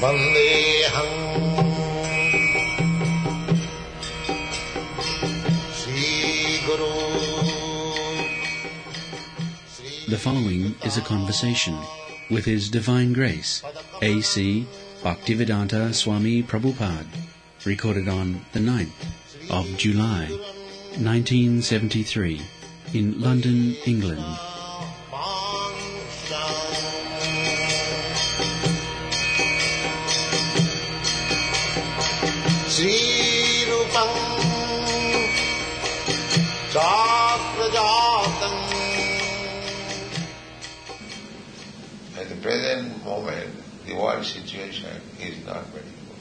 Vandeham Sri Guru. The following is a conversation with His Divine Grace, A.C. Bhaktivedanta Swami Prabhupada, recorded on the 9th of July, 1973, in London, England. Sri Rupam Chakrajatam. At the present moment, the world situation is not very good.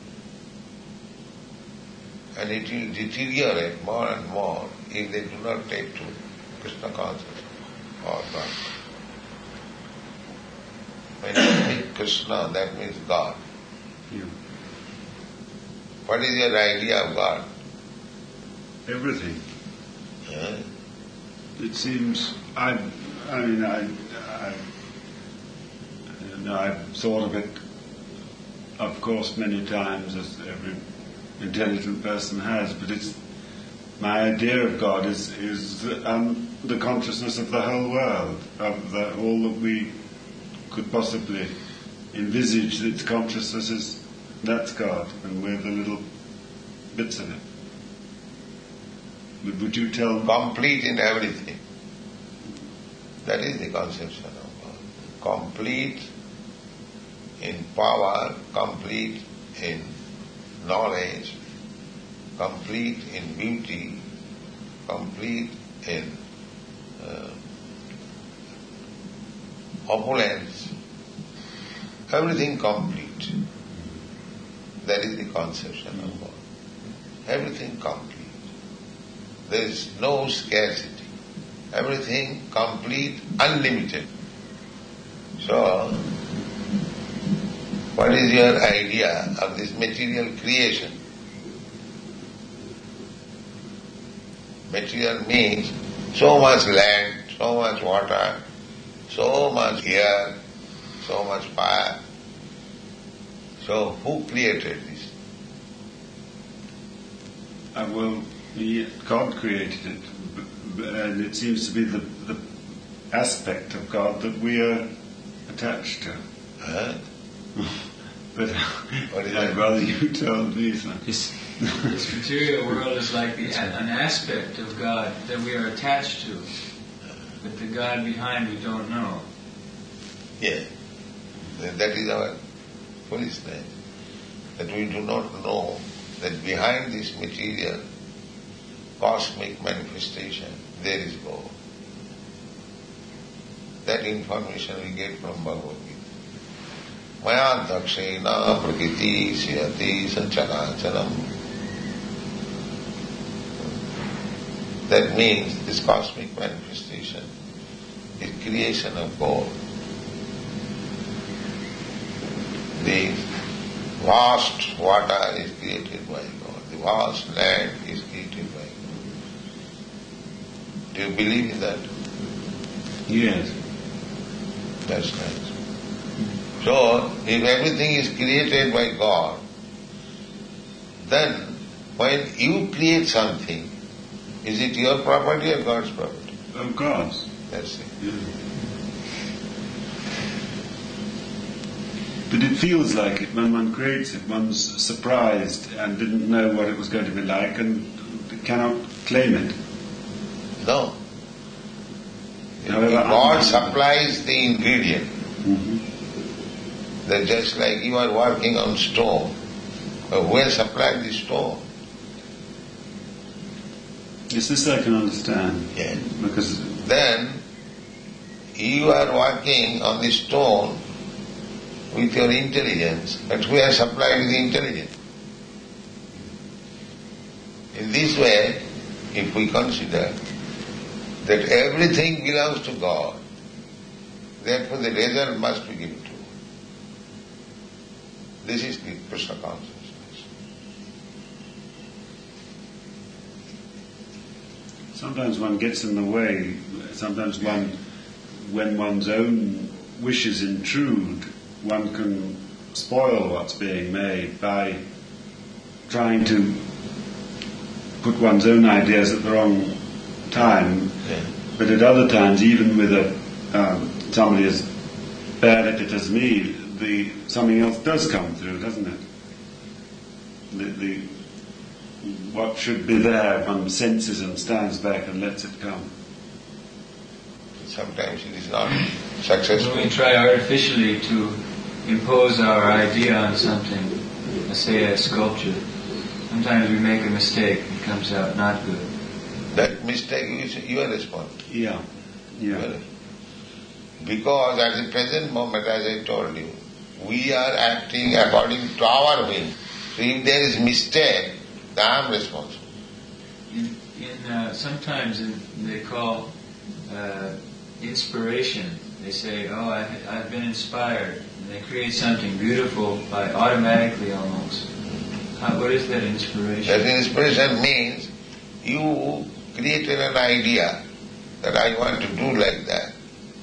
And it will deteriorate more and more if they do not take to Krishna consciousness or God. When you speak Krishna, that means God. Yeah. What is your idea of God? Everything. Huh? It seems, I've thought of it, of course, many times, as every intelligent person has, but it's my idea of God is the consciousness of the whole world, of all that we could possibly envisage. Its consciousness is, that's God, and we're the little bits of it. But would you tell... Complete in everything. That is the conception of God. Complete in power, complete in knowledge, complete in beauty, complete in opulence, everything complete. That is the conception of God. Everything complete. There is no scarcity. Everything complete, unlimited. So, what is your idea of this material creation? Material means so much land, so much water, so much air, so much fire. So who created this? God created it, and it seems to be the aspect of God that we are attached to. Huh? But I'd rather you tell me something. This material world is like an aspect of God that we are attached to, but the God behind we don't know. Yeah. That is our foolishness, that we do not know that behind this material cosmic manifestation there is God. That information we get from Bhagavad Gita. Maya dakshena prakriti siyati sancharacharam. That means this cosmic manifestation is creation of God. The vast water is created by God. The vast land is created by God. Do you believe in that? Yes. That's nice. So, if everything is created by God, then when you create something, is it your property or God's property? Of God's. That's it. Yeah. But it feels like it when one creates it, one's surprised and didn't know what it was going to be like and cannot claim it. No. However, God supplies the ingredient. Mm-hmm. That just like you are working on stone, where supplied the stone? Yes, this I can understand. Yes. Because then you are working on the stone with your intelligence, but who has supplied the intelligence? In this way, if we consider that everything belongs to God, therefore the result must be given to God. This is Krishna consciousness. sometimes one gets in the way. Sometimes when one's own wishes intrude, one can spoil what's being made by trying to put one's own ideas at the wrong time. Yeah. But at other times, even with somebody as bad at it as me, something else does come through, doesn't it? What should be there, one senses and stands back and lets it come. Sometimes it is not successful. When we try artificially to impose our idea on something, let's say a sculpture, sometimes we make a mistake, it comes out not good. That mistake is your responsibility. Yeah. Because at the present moment, as I told you, we are acting according to our will. So if there is mistake, then I am responsible. Sometimes they call inspiration. They say, I've been inspired. And they create something beautiful automatically almost. What is that inspiration? That inspiration means you created an idea that I want to do like that.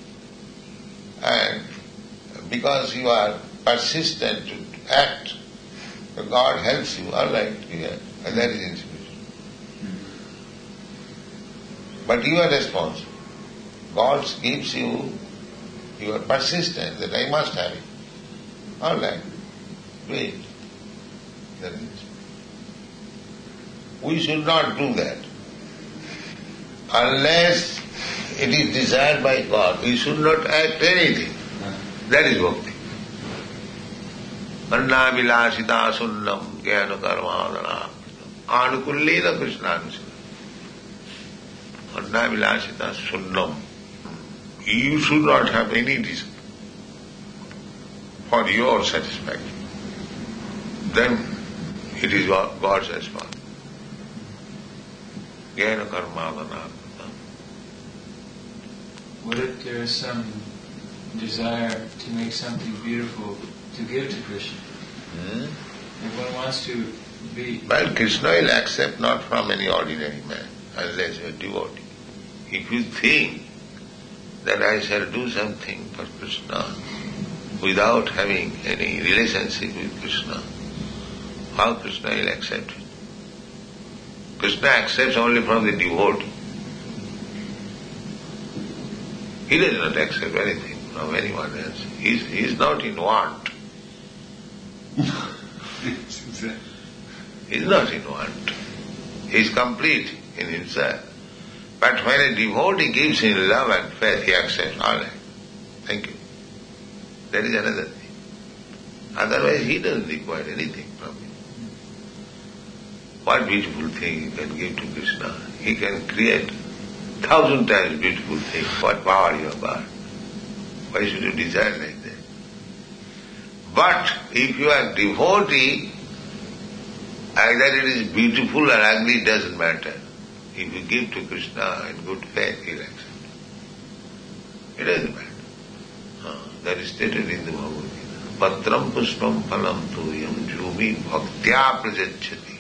And because you are persistent to act, so God helps you, all right, and that is inspiration. But you are responsible. God gives you, you are persistent that I must have it. All right, do it. That is inspiration. We should not do that. Unless it is desired by God, we should not act anything. That is bhakti. Anna vilasita sunnam jnana karmadana anukullena krishnanusana. Anna vilasita sunnam. You should not have any desire for your satisfaction. Then it is God's response. Jnana karmadana. What if there is some desire to make something beautiful to give to Krishna? If one wants to be... Well, Krishna will accept not from any ordinary man, unless you are devotee. If you think that I shall do something for Krishna without having any relationship with Krishna, how Krishna will accept it? Krishna accepts only from the devotee. He does not accept anything from anyone else. He is not in want. He is not in want. He is complete in himself. But when a devotee gives him love and faith, he accepts. All right. Thank you. That is another thing. Otherwise, he doesn't require anything from you. What beautiful thing he can give to Krishna. He can create 1,000 times beautiful things. What power you have got. Why should you desire like that? But if you are devotee, either it is beautiful or ugly, it doesn't matter. If you give to Krishna in good faith, he will accept. It doesn't matter. That is stated in the Bhagavad Gita. Patram pushpam phalam tuyam jumi bhaktya prajachati.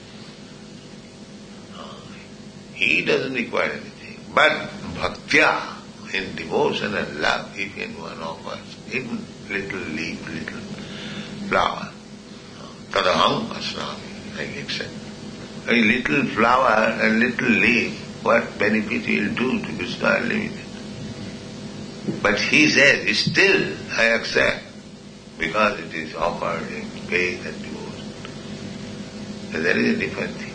He doesn't require anything. But bhaktya, in devotion and love, if anyone offers, even little leaf, little flower, tadaham asnami, I accept. A little flower and little leaf, what benefit he will do to Krishna are limited. But he says, still I accept, because it is offered in faith and devotion. So there is a different thing.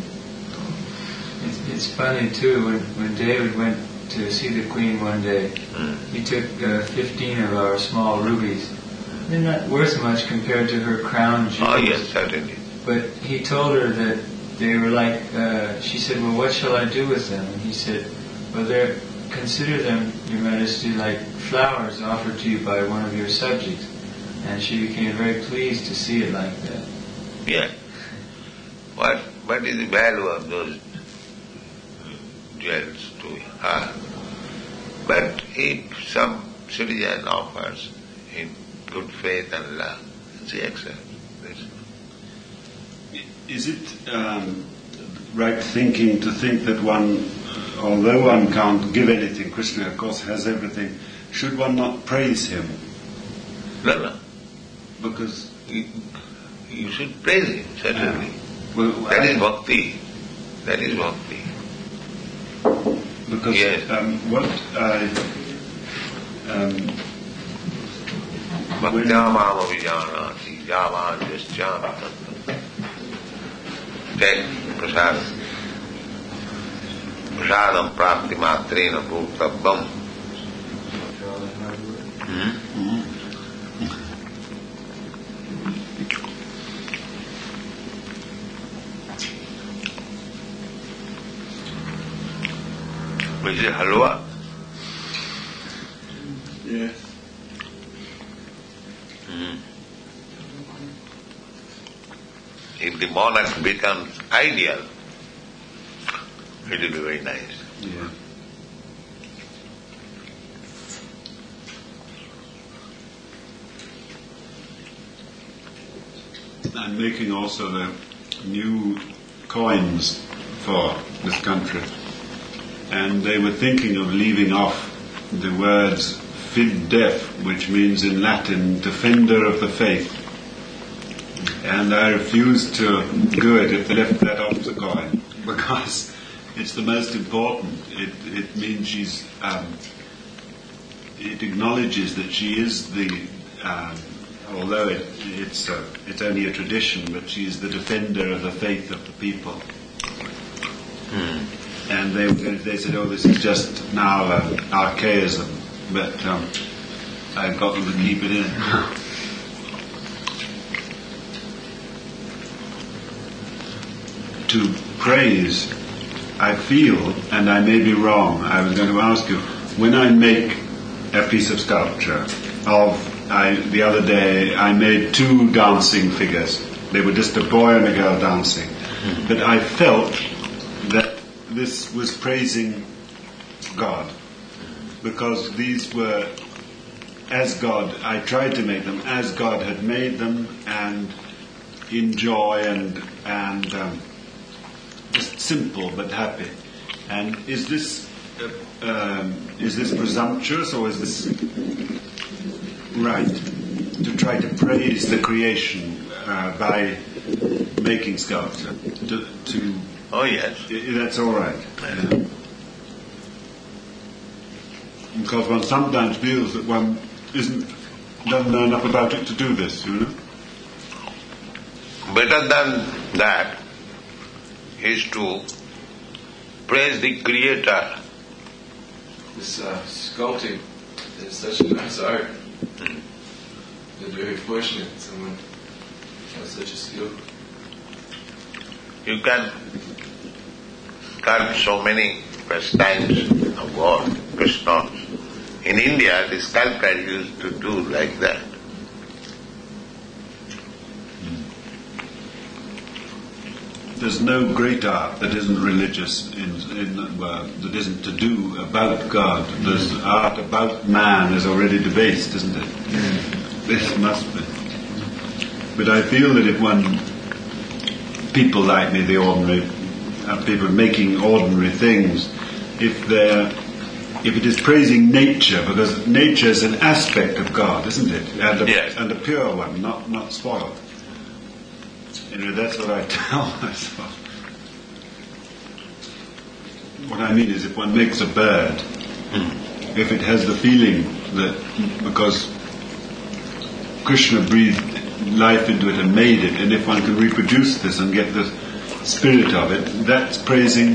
It's funny too, when David went to see the Queen one day, he took 15 of our small rubies. They're not worth much compared to her crown jewels. Oh yes, certainly. But he told her that they were like, she said, well, what shall I do with them? And he said, well, consider them, Your Majesty, like flowers offered to you by one of your subjects. And she became very pleased to see it like that. Yeah. What is the value of those jewels to her? But if some citizen offers in good faith and love, she accepts. Is it right thinking to think that one, although one can't give anything, Krishna of course has everything, should one not praise him? No. Because You should praise him, certainly. well, That is bhakti. That is bhakti. because Yes. what I Bhaktyamam avijanati javan yasyami tattva. Take prasad. Prasadam prapti matrena bhuktabham. Which is halwa. yes. If the monarch becomes ideal, it will be very nice. Yeah. I'm making also the new coins for this country, and they were thinking of leaving off the words fid def, which means in Latin defender of the faith. And I refused to do it if they left that off the coin, because it's the most important. It means she's. It acknowledges that she is the. Although it's only a tradition, but she is the defender of the faith of the people. And they said, "Oh, this is just now archaism," but I've got them to keep it in. To praise, I feel, and I may be wrong, I was going to ask you, when I make a piece of sculpture the other day I made 2 dancing figures. They were just a boy and a girl dancing. But I felt that this was praising God, because these were as God, I tried to make them as God had made them, and in joy and just simple but happy. And is this presumptuous, or is this right to try to praise the creation by making sculpture? Oh yes. That's all right. Because one sometimes feels that one doesn't know enough about it to do this, you know. Better than that is to praise the Creator. This sculpting is such a nice art. It's very fortunate someone has such a skill. You can sculpt so many pastimes of God, Krishna. In India, the sculptor used to do like that. There's no great art that isn't religious, that isn't to do about God. There's art about man is already debased, isn't it? This must be. But I feel that if people like me, the ordinary people making ordinary things, if it is praising nature, because nature is an aspect of God, isn't it? And a pure one, not spoiled. That's what I tell myself. What I mean is, if one makes a bird, if it has the feeling that because Krishna breathed life into it and made it, and if one can reproduce this and get the spirit of it, that's praising.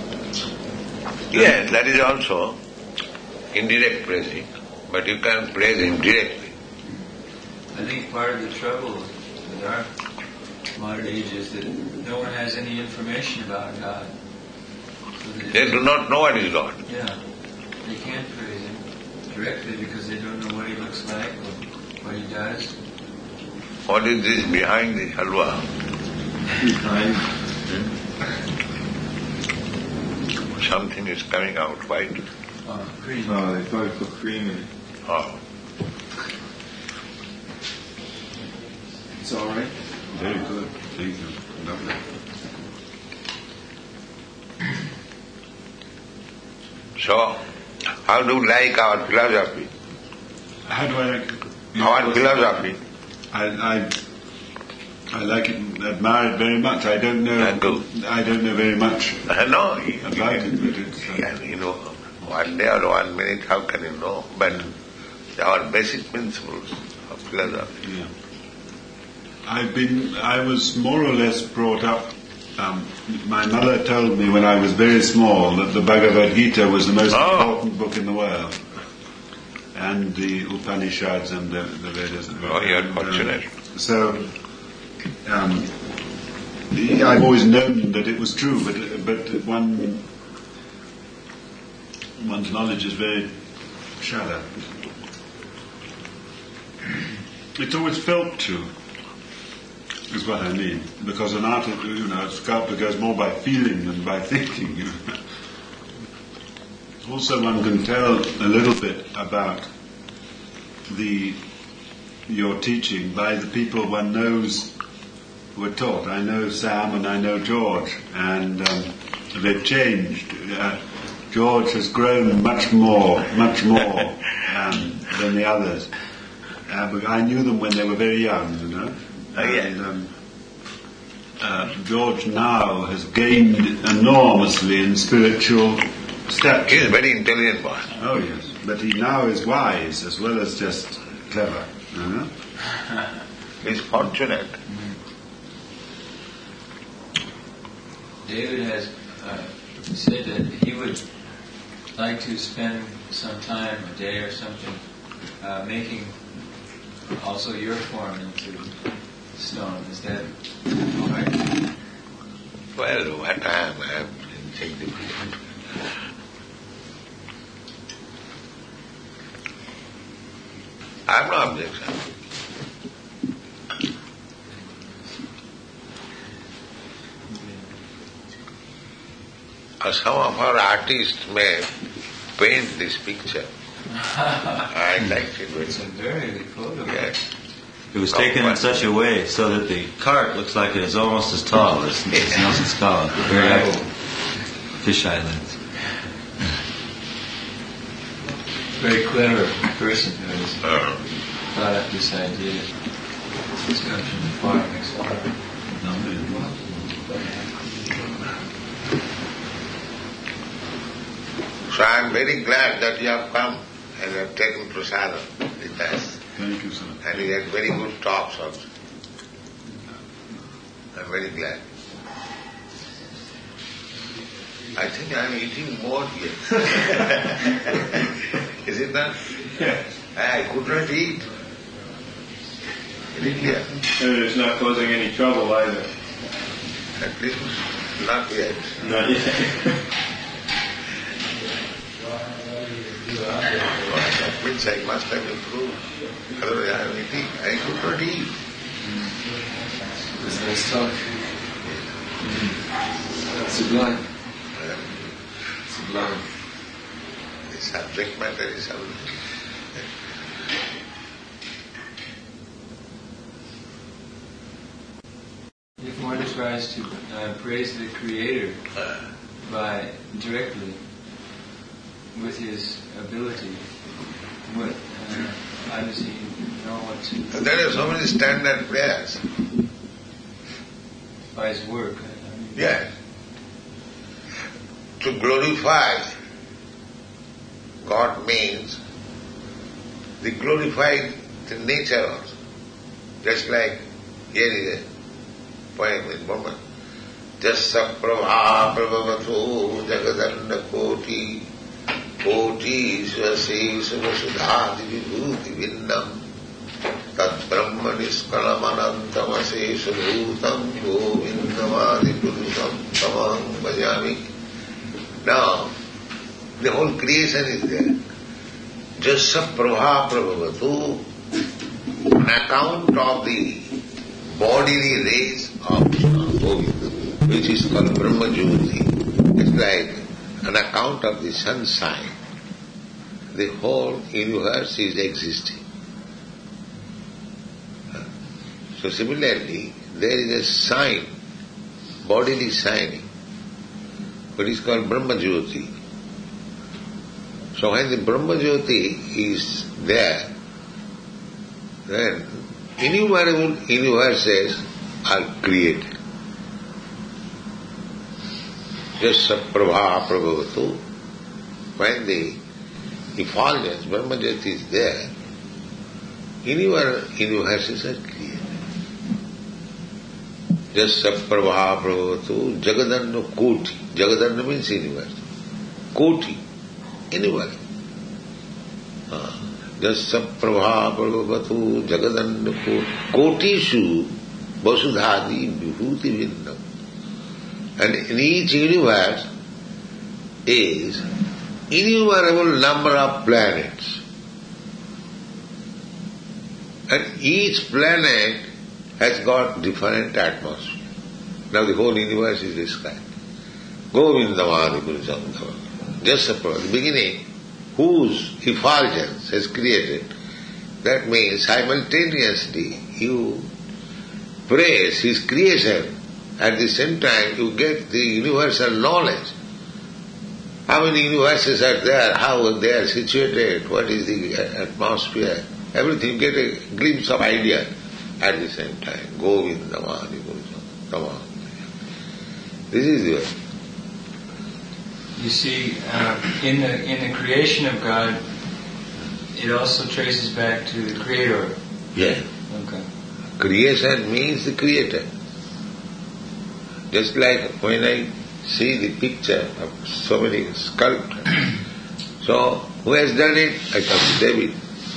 Yes, that is also indirect praising, but you can praise indirectly. I think part of the trouble with our modern age is that no one has any information about God. So They do not know what is God. Yeah, they can't praise Him directly because they don't know what He looks like or what He does. What is this behind the halwa? Something is coming out white. Cream. They probably put cream in it. Oh. It's all right. Very good. Thank you. Lovely. So, how do you like our philosophy? How do I like Our philosophy. I like it, admire it very much. I don't know very much No, about it, but it's... one day or 1 minute, how can you know? But our basic principles of philosophy. Yeah. I was more or less brought up, my mother told me when I was very small that the Bhagavad Gita was the most important book in the world. And the Upanishads and the Vedas. You're fortunate. So, I've always known that it was true, but one's knowledge is very shallow. It's always felt true, is what I mean. Because an artist, a sculptor goes more by feeling than by thinking. Also, one can tell a little bit about your teaching by the people one knows who are taught. I know Sam and I know George, and they've changed. George has grown much more than the others. But I knew them when they were very young, And George now has gained enormously in spiritual stature. He is a very intelligent boy. Oh yes, but he now is wise as well as just clever. He is fortunate. David has said that he would like to spend some time, a day or something, making also your form into stone. Is that all right? Well, what I am insignificant. I have no objection. Some of our artists may paint this picture. I like it. It's a very good photograph. Yes. It was taken in such a way so that the cart looks like it is almost as tall as Nelson's column. Very accurate. Fish Islands. Very clever person who has thought up this idea. It's come from the far next door. So I am very glad that you have come and have taken prasadam with us. Thank you, sir. And we had very good talks also. I am very glad. I think I am eating more here. Is it not? Yes. I could not eat. Is it clear? And it's not causing any trouble either. At least not yet. Not yet. That means I must have improved. Otherwise I am eating. I could not eat. It's nice talk. Sublime. Sublime. The subject matter is sublime. If one tries to praise the Creator by directly with his ability, how does he know what to? There are so many standard prayers. By his work. Yes. To glorify God means they glorify the nature also. Just like here is a poem in Burma. Jassa prabha prabhavatu jagadanda koti koti svasesha vasudhadi vibhuti vinnam tad brahma niskalamanantamasesha bhutam govindamadi purusham tamam bhajami. Now, the whole creation is there. Jassa prabha prabhavatu, on account of the bodily rays of Govinda, which is called Brahma Jyoti. It's like on account of the sunshine, the whole universe is existing. So similarly, there is a sign, bodily shining, which is called Brahma Jyoti. So when the Brahma Jyoti is there, then innumerable universes are created. Just Prabha Prabhavatu, when the effulgence, Brahmajyoti is there, innumerable universes are created. Just Prabha Prabhavatu, Jagadanna Koti. Jagadanna means universe. Koti, universe. Just Prabha Prabhavatu, Jagadanna Koti. Kotishu Vasudhadi Vibhuti Vindam. And in each universe is innumerable number of planets. And each planet has got different atmosphere. Now the whole universe is described. Govindamadi Gurujamdava. Just at the beginning, whose effulgence has created, that means simultaneously you praise his creation, at the same time you get the universal knowledge. How many universes are there, how they are situated, what is the atmosphere, everything, you get a glimpse of idea at the same time. Govindamadi Gurujamdava. This is the way. You see, in the creation of God, it also traces back to the Creator. Yeah. Okay. Creation means the Creator. Just like when I see the picture of so many sculptors. So, who has done it? I come to David.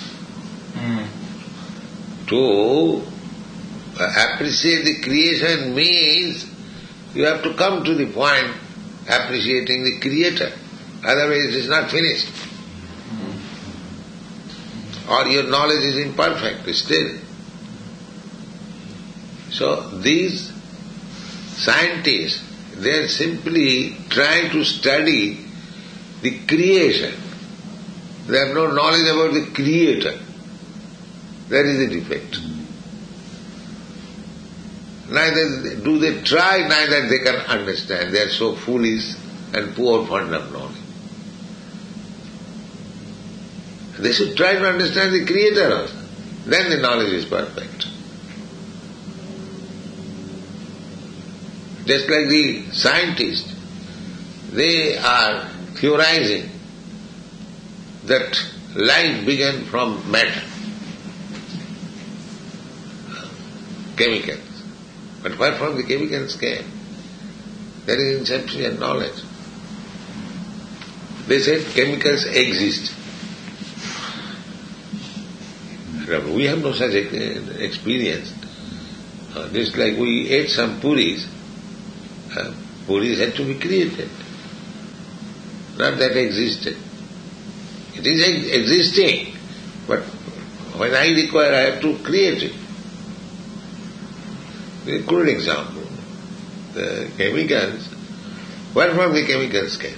To appreciate the creation means you have to come to the point appreciating the Creator. Otherwise it is not finished. Or your knowledge is imperfect still. So these scientists, they are simply trying to study the creation. They have no knowledge about the Creator. That is the defect. Neither do they try, neither they can understand. They are so foolish and poor fond of knowledge. They should try to understand the Creator also. Then the knowledge is perfect. Just like the scientists, they are theorizing that life began from matter, chemicals. But where from the chemicals came? There is insufficient knowledge. They said chemicals exist. We have no such experience. Just like we ate some puris, puris had to be created. Not that existed. It is existing, but when I require, I have to create it. A good example. The chemicals, where from the chemicals came?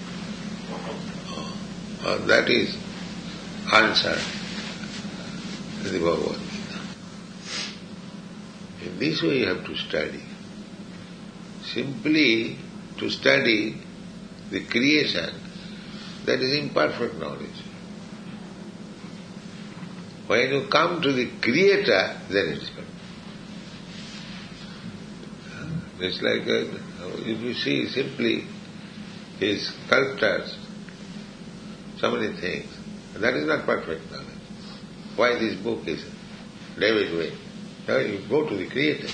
That is answer in the Bhagavad Gita. In this way you have to study. Simply to study the creation, that is imperfect knowledge. When you come to the Creator, then it is perfect. It's like if you see simply his sculptures, so many things, that is not perfect knowledge. Why this book is David Way? Now you go to the Creator.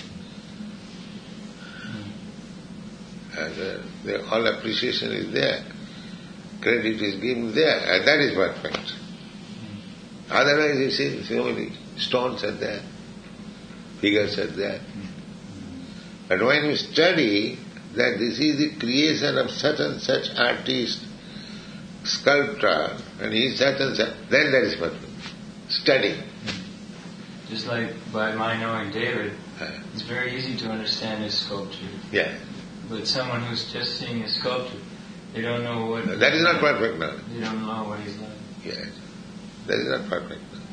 And all appreciation is there. Credit is given there, and that is perfect. Otherwise you see so many stones are there, figures are there. But when you study that this is the creation of such and such artist, sculptor, and he is such and such, then that is perfect. Study. Just like by my knowing David, it's very easy to understand his sculpture. Yeah. But someone who's just seeing his sculpture, they don't know what... That is not perfect knowledge. They don't know what he's like. Yes. That is not perfect knowledge.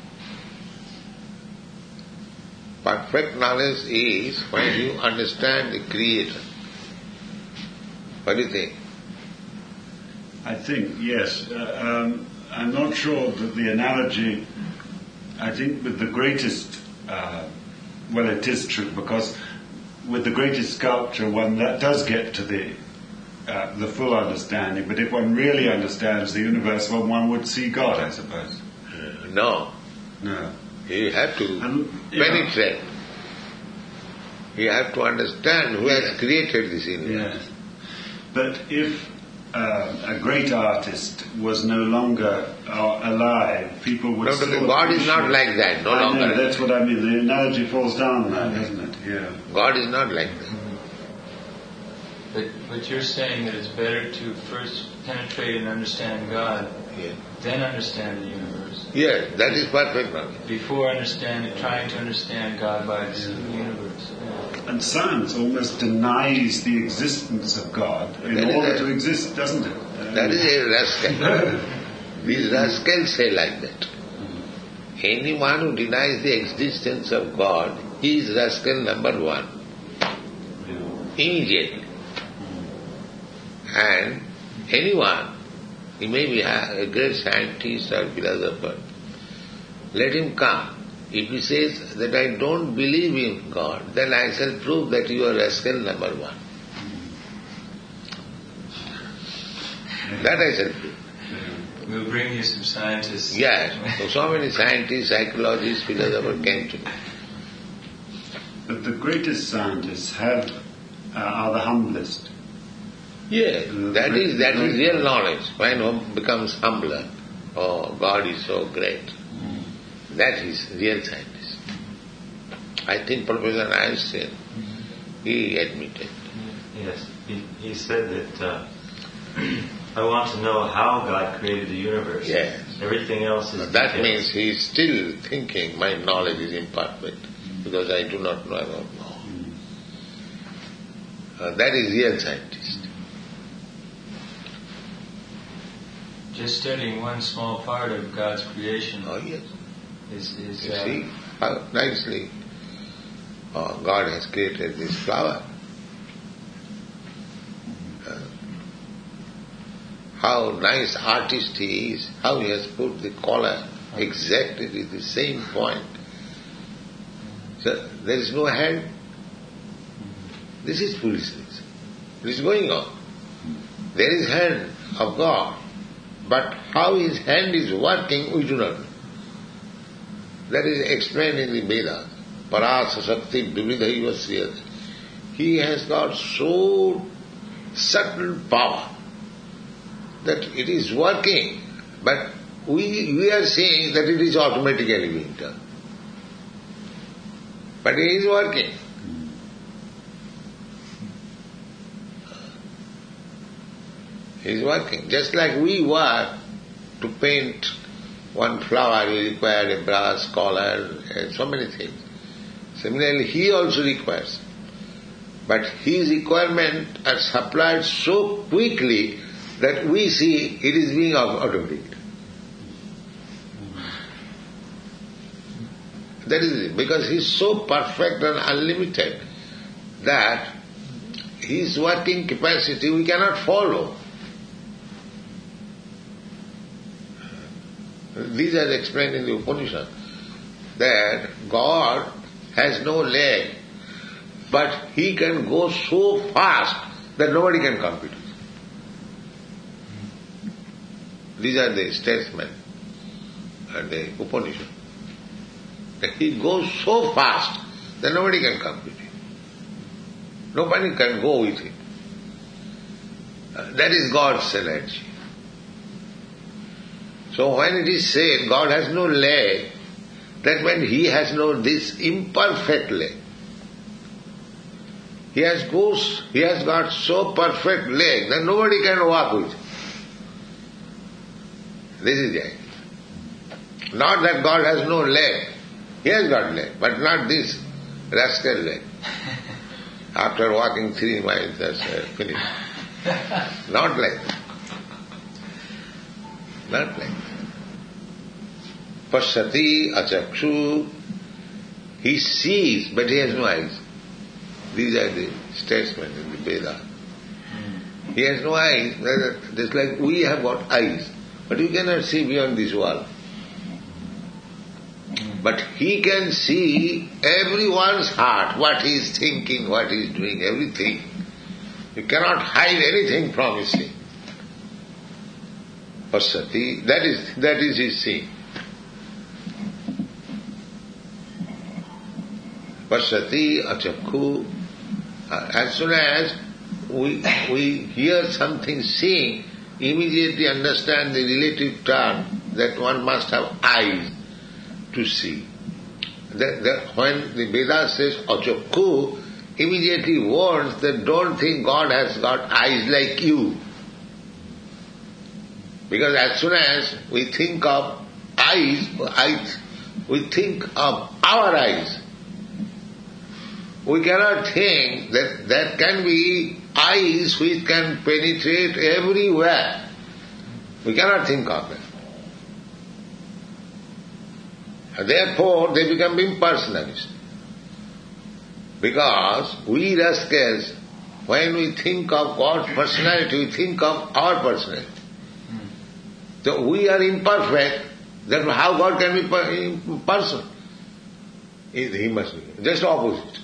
Perfect knowledge is when you understand the Creator. What do you think? I think, yes. I'm not sure that the analogy, I think with the greatest well, it is true, because with the greatest sculpture, one that does get to the full understanding. But if one really understands the universe, well, one would see God, I suppose. No. No. You have to yeah. penetrate. You have to understand who has created this universe. Yes. But if a great artist was no longer alive, people would still God is not appreciate- like that, no I longer. know, that's what I mean. The analogy falls down now, doesn't it? Yeah. God is not like that. But you're saying that it's better to first penetrate and understand God, Yeah. then understand the universe. Yes, that is perfect knowledge. Before trying to understand God by the universe. Yeah. And science almost denies the existence of God in That is order a- to exist, doesn't it? That is a rascal. These rascals say like that. Anyone who denies the existence of God, he is rascal number one. Immediately. And anyone, he may be a great scientist or philosopher, let him come. If he says that I don't believe in God, then I shall prove that you are rascal number one. That I shall prove. We'll bring you some scientists. Yes, so many scientists, psychologists, philosophers came to me. But the greatest scientists are the humblest. Yes, that is real knowledge. When one becomes humbler, oh, God is so great. That is real scientist. I think Professor Einstein, he admitted. Yes, he said that I want to know how God created the universe. Yes. Everything else is That details. means he is still thinking my knowledge is imperfect because I do not know about God. That is real scientist. Just studying one small part of God's creation Oh yes. is You see how nicely God has created this flower. How nice artist he is, how he has put the collar exactly with the same point. So there is no hand. This is foolishness. This is going on. There is hand of God, but how his hand is working we do not know. That is explained in the Vedas. Parasa Shakti Vividhaiva Sriyate. He has got so subtle power that it is working, but we are saying that it is automatically being done. But it is working. It is working. Just like we work to paint one flower, we require a brass collar and so many things. Similarly, he also requires. But his requirements are supplied so quickly that we see it is being automatic. That is it. Because he is so perfect and unlimited that his working capacity we cannot follow. These are explained in the Upanishad, that God has no leg, but he can go so fast that nobody can compete with him. These are the statesmen and the Upanishad. That he goes so fast that nobody can compete with him. Nobody can go with him. That is God's energy. So when it is said God has no leg, that means he has no this imperfect leg. He has got so perfect leg that nobody can walk with him. This is the idea. Not that God has no leg. He has got leg, but not this rascal leg. After walking 3 miles, that's finished. Not like that. Not like that. Pashyati achakshu, he sees, but he has no eyes. These are the statesmen in the Veda. He has no eyes, just like we have got eyes, but you cannot see beyond this wall. But he can see everyone's heart, what he is thinking, what he is doing, everything. You cannot hide anything from his seeing. Pasati, that is his seeing. Pasati achakhu. As soon as we hear something seeing, immediately understand the relative term that one must have eyes to see. When the Veda says achakhu, immediately warns that don't think God has got eyes like you. Because as soon as we think of eyes, we think of our eyes. We cannot think that there can be eyes which can penetrate everywhere. We cannot think of that. And therefore, they become impersonalist. Because we rascals, when we think of God's personality, we think of our personality. So we are imperfect, then how God can be person? He must be just opposite.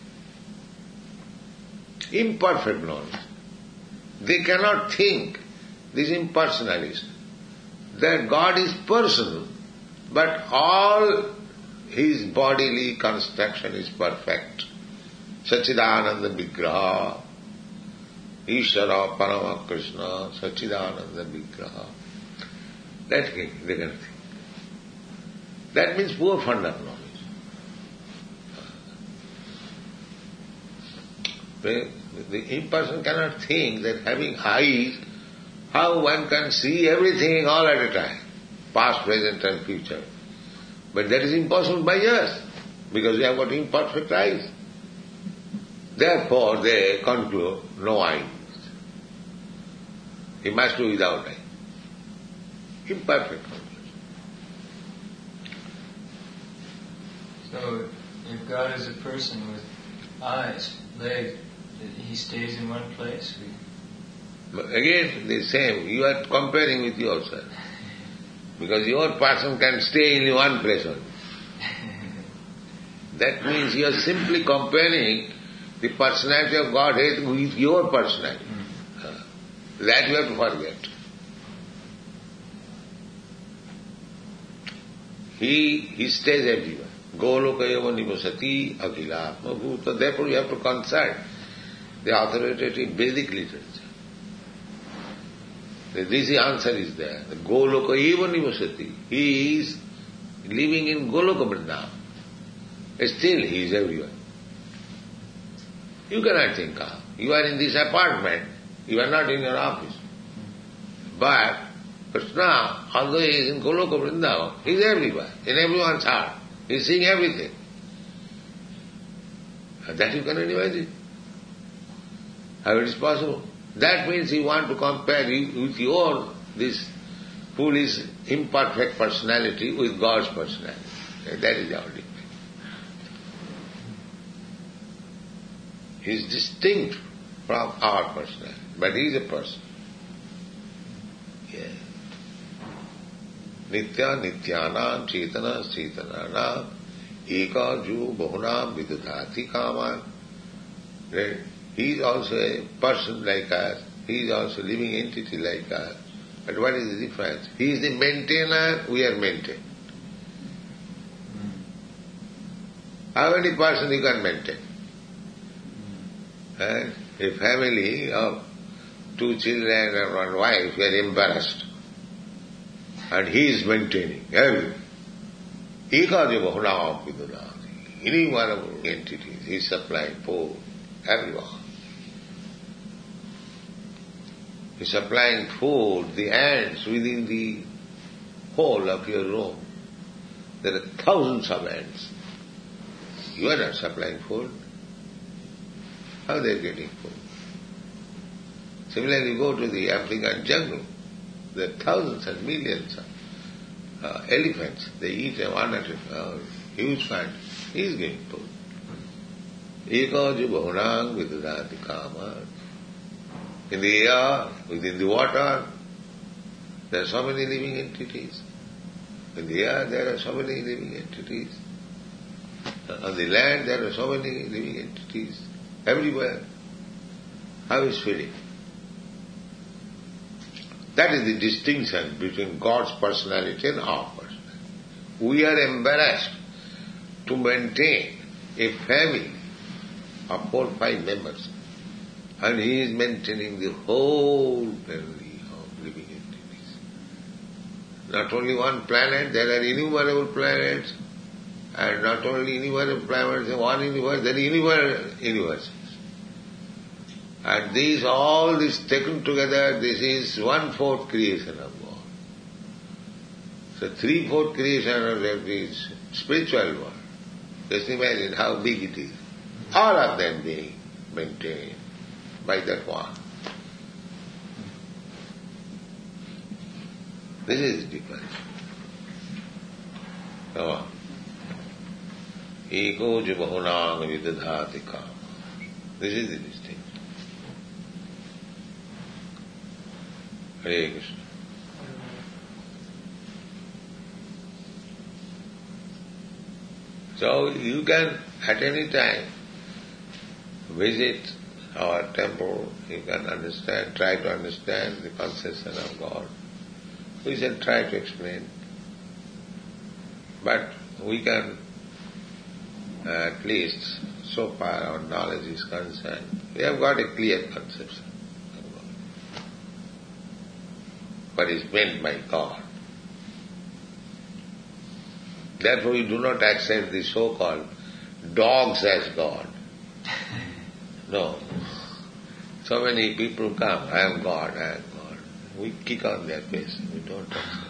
Imperfect knowledge. They cannot think, these impersonalists, that God is personal, but all his bodily construction is perfect. Sachidananda Vigraha, Ishvara Parama Krishna, Sachidananda Vigraha. That they can think. That means poor fund of knowledge. The imperson cannot think that having eyes, how one can see everything all at a time, past, present and future. But that is impossible by us, because we have got imperfect eyes. Therefore they conclude, no eyes. He must do without eyes. Imperfect knowledge. So, if God is a person with eyes, legs, he stays in one place? But again, the same, you are comparing with yourself. Because your person can stay in one place only. That means you are simply comparing the personality of Godhead with your personality. That you have to forget. He stays everywhere. Golokayava nivasati akhilatma bhuta. Therefore you have to consult the authoritative Vedic literature. This answer is there. The Golokayava nivasati. He is living in Goloka Vrindavan. Still he is everywhere. You cannot think of. You are in this apartment. You are not in your office. But Krishna, although he is in Goloka Vrindavan, he is everywhere, in everyone's heart. He is seeing everything. And that you cannot imagine. How it is possible? That means you want to compare with your, this foolish, imperfect personality with God's personality. That is our difference. He is distinct from our personality, but he is a person. Yeah. Nitya Nityanam Chetana Chetananam Eka Ju Bahunam Vidudhati Kaman. He is also a person like us. He is also a living entity like us. But what is the difference? He is the maintainer, we are maintained. How many persons you can maintain? A family of 2 children and 1 wife, we are embarrassed. And he is maintaining everything. Ekaja bahunam vidudhati. Any one of the entities, he is supplying food, everyone. He is supplying food, the ants within the whole of your room. There are thousands of ants. You are not supplying food. How they are getting food? Similarly, you go to the African jungle. There are thousands and millions of elephants. They eat one at a huge find. He is getting food. Ekaja bahunam vidudhati kama. In the air, within the water, there are so many living entities. In the air there are so many living entities. On the land there are so many living entities. Everywhere. How is feeling? That is the distinction between God's personality and our personality. We are embarrassed to maintain a family of 4 or 5 members, and he is maintaining the whole family of living entities. Not only one planet, there are innumerable planets, and not only innumerable planets, one universe, there are universes. And all this taken together, this is 1/4 creation of God. So 3/4 creation of the spiritual world. Just imagine how big it is. All of them being maintained by that one. This is different. Come on. Ego jibahunang vidadhati kama. This is the distinction. Hare Krishna. So you can at any time visit our temple, you can understand, try to understand the conception of God. We shall try to explain. But we can, at least so far our knowledge is concerned, we have got a clear conception of God. What is meant by God. Therefore we do not accept the so-called dogs as God. No. So many people come, I am God, I am God. We kick on their face. We don't accept.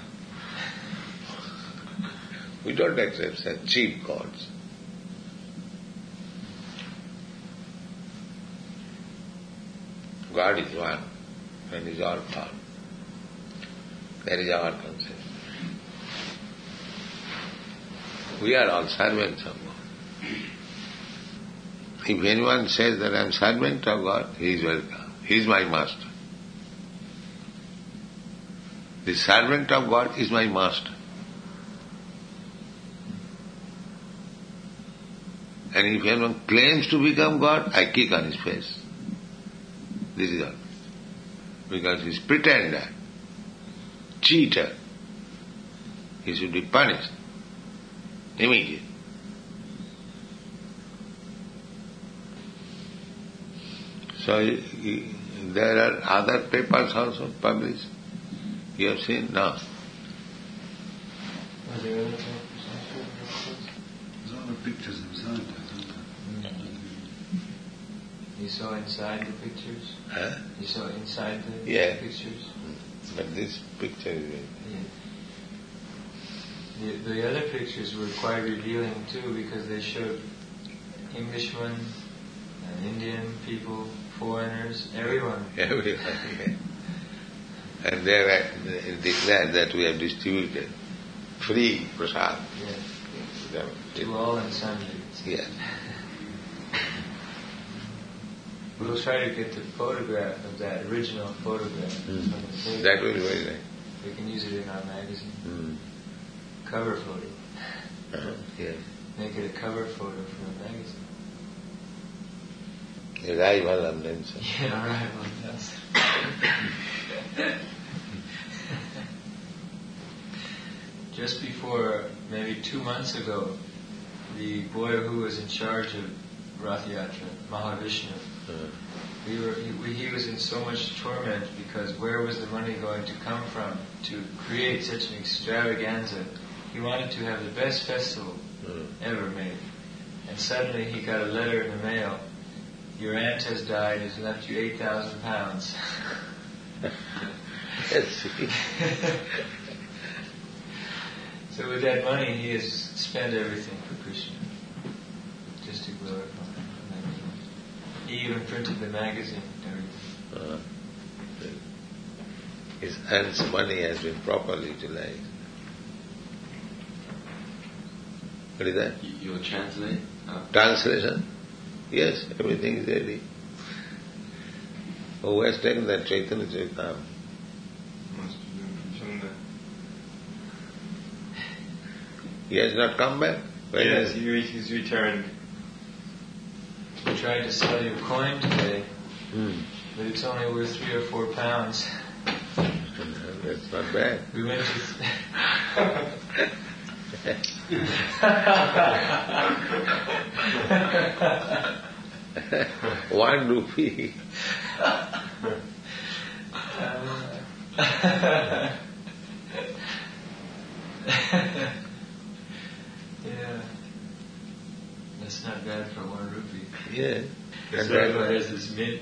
We don't accept such cheap gods. God is one and is all power. That is our concept. We are all servants of God. If anyone says that I am servant of God, he is welcome. He is my master. The servant of God is my master. And if anyone claims to become God, I kick on his face. This is all. Because he is pretender, cheater. He should be punished immediately. So there are other papers also published. You have seen? No. Are there other papers? There's all the pictures inside there. You saw inside the pictures? Huh? You saw inside the pictures? But this picture is The other pictures were quite revealing too, because they showed Englishmen and Indian people, foreigners, everyone. everyone. Yeah. And they declared that we have distributed free prasad. Yeah. To all and sundry. Yeah. We'll try to get the photograph of that original photograph. From the That will be very nice. We can use it in our magazine. Mm. Cover photo. Yes. Make it a cover photo for a magazine. Arrival of Nelson. Yeah, arrival of Nelson. Just before, maybe 2 months ago, the boy who was in charge of Rath Yatra, Mahavishnu, he was in so much torment because where was the money going to come from to create such an extravaganza? He wanted to have the best festival ever made. And suddenly he got a letter in the mail. Your aunt has died, has left you 8,000 pounds. So with that money, he has spent everything for Krishna, just to glorify him. He even printed the magazine and everything. His aunt's money has been properly utilized. What is that? You'll translate? Translation? Yes, everything is ready. Who has taken that Chaitanya Charitamrita? Must have been from He has not come back? Yes, he's returned. We tried to sell you a coin today, but it's only worth 3 or 4 pounds. That's not bad. We went to... 1 rupee. Yeah. That's not bad for 1 rupee. Yeah. And Sarva has this mint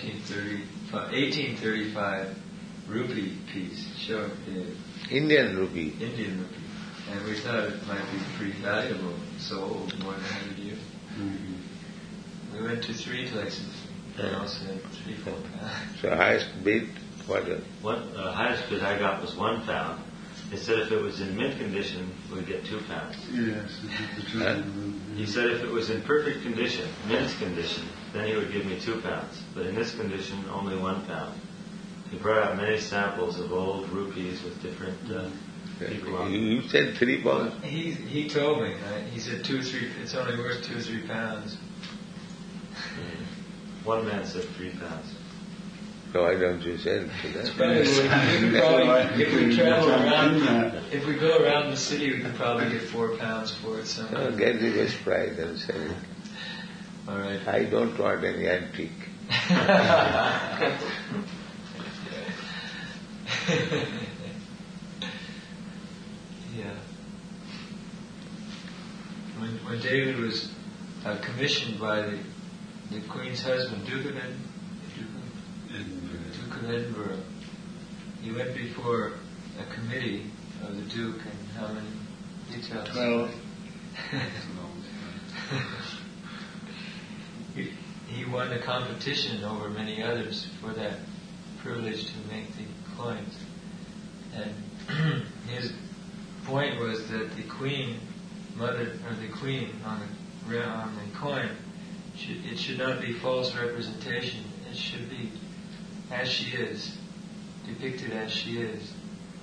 1835 rupee piece. Show it, Dave. Indian rupee. Indian rupee. And we thought it might be pretty valuable. So old, more than 100 years. Mm-hmm. We went to 3 places. And also had 3, 4 pounds. So highest bid, what? Highest bid I got was 1 pound. He said if it was in mint condition, we'd get 2 pounds. Yes. He said if it was in perfect condition, mint condition, then he would give me 2 pounds. But in this condition, only 1 pound. He brought out many samples of old rupees with different people on them. You said 3 pounds? He told me. He said 2, 3. It's only worth 2 or 3 pounds. One man said 3 pounds. So why don't you sell to that? If we travel around, if we go around the city, we could probably get 4 pounds for it somewhere. No, get the best price and sell it. All right. I don't want any antique. Yeah. When David was commissioned by the Queen's husband, Duke of Edinburgh, he went before a committee of the Duke, and how many details? 12. He won the competition over many others for that privilege to make the coins. And his point was that the Queen Mother, or the Queen on the coin, it should not be false representation. It should be as she is, depicted as she is.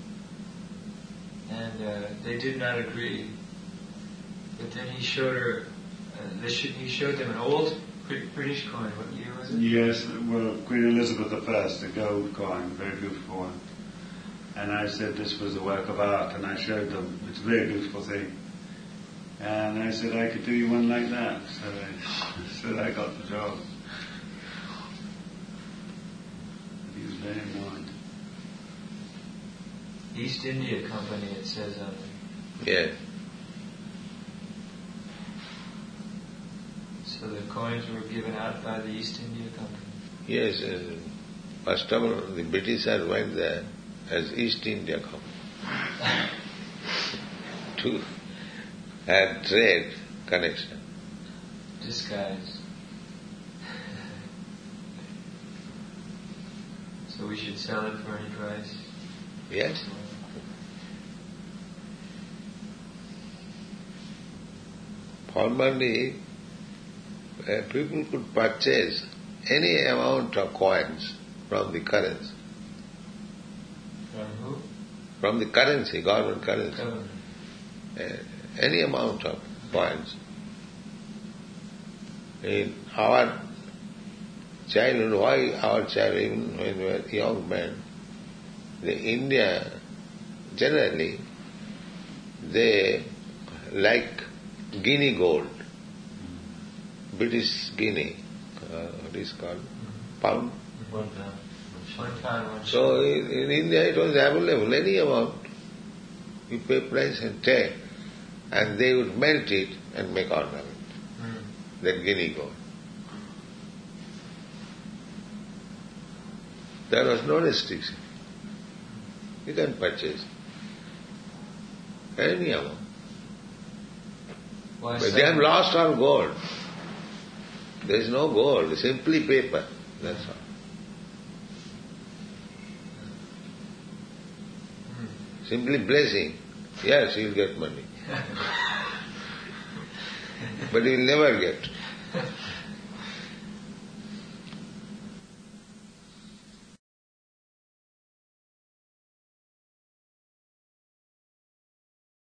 And they did not agree. But then he showed her. He showed them an old British coin. What year was it? Yes, well, Queen Elizabeth I, a gold coin, very beautiful one. And I said this was a work of art, and I showed them, it's a very beautiful thing. And I said I could do you one like that. So I got the job. He was very annoyed. East India Company, it says on it. Yes. So the coins were given out by the East India Company. Yes. First of all, the Britishers went there as East India Company to have trade connection. Disguise. So we should sell it for any price? Yes. Formerly, people could purchase any amount of coins from the currency. From who? From the currency, government currency. Government. Any amount of coins. In our childhood, even when we were young men, India, generally, they like Guinea gold, British Guinea, what is called, pound. 1 pound. 1 pound, 1 So in India it was available, any amount. You pay price and take, and they would melt it and make ornament. That Guinea gold. There was no restriction. You can purchase any amount. Why But they have lost all gold. There is no gold, simply paper. That's all. Simply blessing. Yes, you will get money. But you will never get.